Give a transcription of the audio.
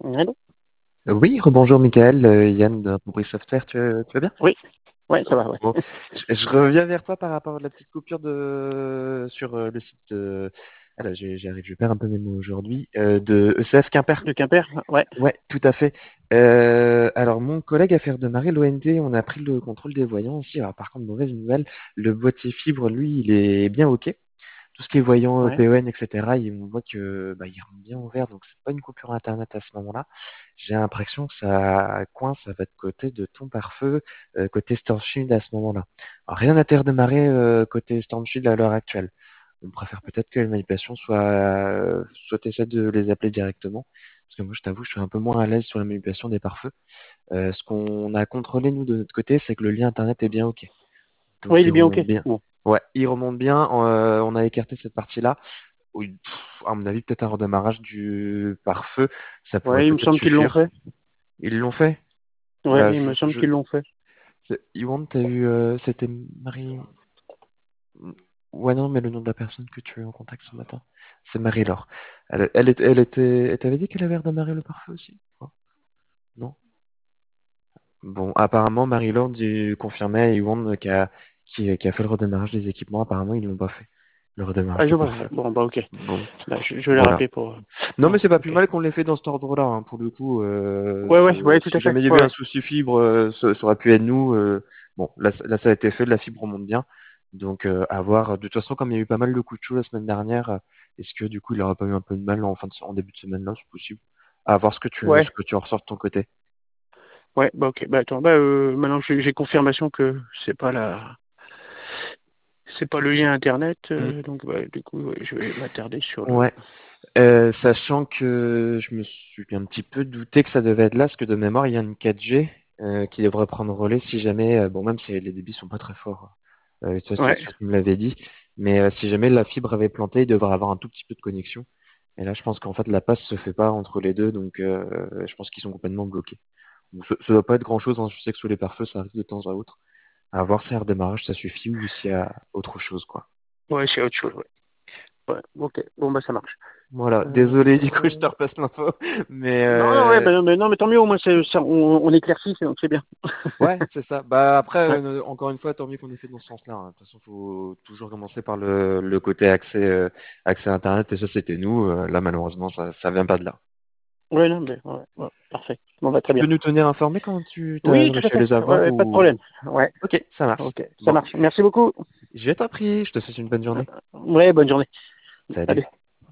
Allô. Oui, rebonjour Michael, Yann de Brie Software, tu vas bien? Oui, ouais, ça va, ouais. Bon, je reviens vers toi par rapport à la petite coupure sur le site de... Alors, j'arrive, je perds un peu mes mots aujourd'hui, de ECF Quimper. De Quimper, ouais, Ouais, tout à fait. Alors, mon collègue a fait redémarrer l'ONT, on a pris le contrôle des voyants aussi. Alors, par contre, mauvaise nouvelle, le boîtier fibre, lui, il est bien OK. Tout ce qui est voyant ouais. PON, etc., on voit que bah, il rentre bien ouvert, donc c'est pas une coupure internet à ce moment-là. J'ai l'impression que ça coince, ça va de côté de ton pare-feu, côté Storm Shield à ce moment-là. Alors, rien n'a été redémarré côté Storm Shield à l'heure actuelle. On préfère peut-être que les manipulations soit t'essaies de les appeler directement. Parce que moi, je t'avoue, je suis un peu moins à l'aise sur la manipulation des pare-feux. Ce qu'on a contrôlé, nous, de notre côté, c'est que le lien Internet est bien OK. Ouais, Donc, il il est bien OK. remonte bien. Bon. Ouais, il remonte bien. On a écarté cette partie-là. Oui, à mon avis, peut-être un redémarrage du pare-feu, ça pourrait Ouais, il me peut-être semble qu'ils l'ont suffire. fait. Ils l'ont fait? Ouais, Bah, il me semble qu'ils l'ont fait. Ywan, t'as eu, c'était Marie. Ouais, non, mais le nom de la personne que tu as eu en contact ce matin, c'est Marie-Laure. Elle t'avait dit qu'elle avait redémarré le pare-feu aussi? Quoi. Non? Bon, apparemment, Marie-Laure confirmait à Ywan qui a fait le redémarrage des équipements. Apparemment, ils l'ont pas fait. Le redémarrage Ah, je du vois. pare-feu. Bon, bah, OK. Bon, Bah, je vais les voilà. rappeler pour. Non, mais Ouais, c'est pas plus OK. mal qu'on l'ait fait dans cet ordre-là, hein, pour le coup. Ouais, ouais, ouais, tout Si à fait. jamais il y Ouais, avait un ouais. souci fibre, ça aurait pu être nous. Bon, là, ça a été fait, la fibre remonte bien. Donc, à voir. De toute façon, comme il y a eu pas mal de coups de chaud la semaine dernière, est-ce que du coup, il n'aura pas eu un peu de mal en début de semaine-là, c'est possible. À voir Ouais, ce que tu en ressors de ton côté. ouais, bah, OK. Bah, attends, bah, maintenant, j'ai confirmation que c'est pas le lien Internet. Mm. Donc, bah, du coup, ouais, je vais m'attarder sur le. Ouais. Sachant que je me suis un petit peu douté que ça devait être là, parce que de mémoire, il y a une 4G qui devrait prendre relais si jamais, bon, même si les débits sont pas très forts, toi, Ouais. tu me l'avais dit, mais si jamais la fibre avait planté, il devrait avoir un tout petit peu de connexion. Et là, je pense qu'en fait, la passe se fait pas entre les deux, donc je pense qu'ils sont complètement bloqués. Donc, ça doit pas être grand-chose, hein. Je sais que sous les pare-feux, ça arrive de temps à autre. À voir si un redémarrage, ça suffit ou s'il y a autre chose, quoi. Ouais, c'est autre chose, ouais. Ouais, OK. Bon, bah, ça marche. Voilà, désolé, du coup, je te Euh, repasse l'info, mais Non, non, ouais, bah, non, mais, non, mais tant mieux, au moins, on éclaircit, donc c'est bien. ouais, c'est ça. Bah après, Ouais, encore une fois, tant mieux qu'on ait fait dans ce sens-là, hein. De toute façon, faut toujours commencer par le côté accès Internet, et ça, c'était nous. Là, malheureusement, ça vient pas de là. ouais, non, mais, ouais, ouais, parfait. Bon, bah, très Tu peux bien. nous tenir informés quand tu as Oui, tout à réussi à fait. les Ouais, avoir ouais, pas de ou... problème. Ouais, Ok, ça marche. OK, ça Bon, marche. Merci beaucoup. je t'en prie, je te souhaite une bonne journée. Ouais, bonne journée. Salut. Salut.